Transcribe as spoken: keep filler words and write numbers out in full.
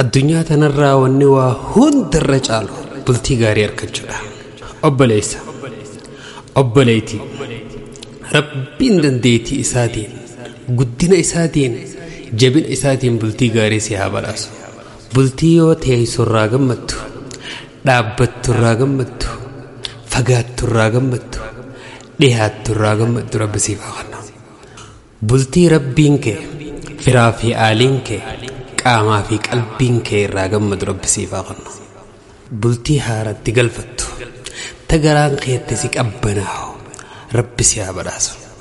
addunyaa tanarraa wanni waa hundarra caalu bultii gaarii argachuudha. Obboleessa obboleetii rabbiin dandeettii isaatiin guddina isaatiin jabina isaatiin bultii gaarii si haa badhaasu. Bultii yoo teessurraa gammattu dhaabbatturraa gammattu fagaatturraa gammattu dhihaatturraa gammattu rabbi siif haa kennu. Bultii rabbiin kee firaa fi aaliin kee qaamaa fi qalbiin kee irraa gammadu rabbi siif haa kennu. Bultii haaratti galfattu tagaraan keetti si qabbanaa'u rabbi si haa badhaasu.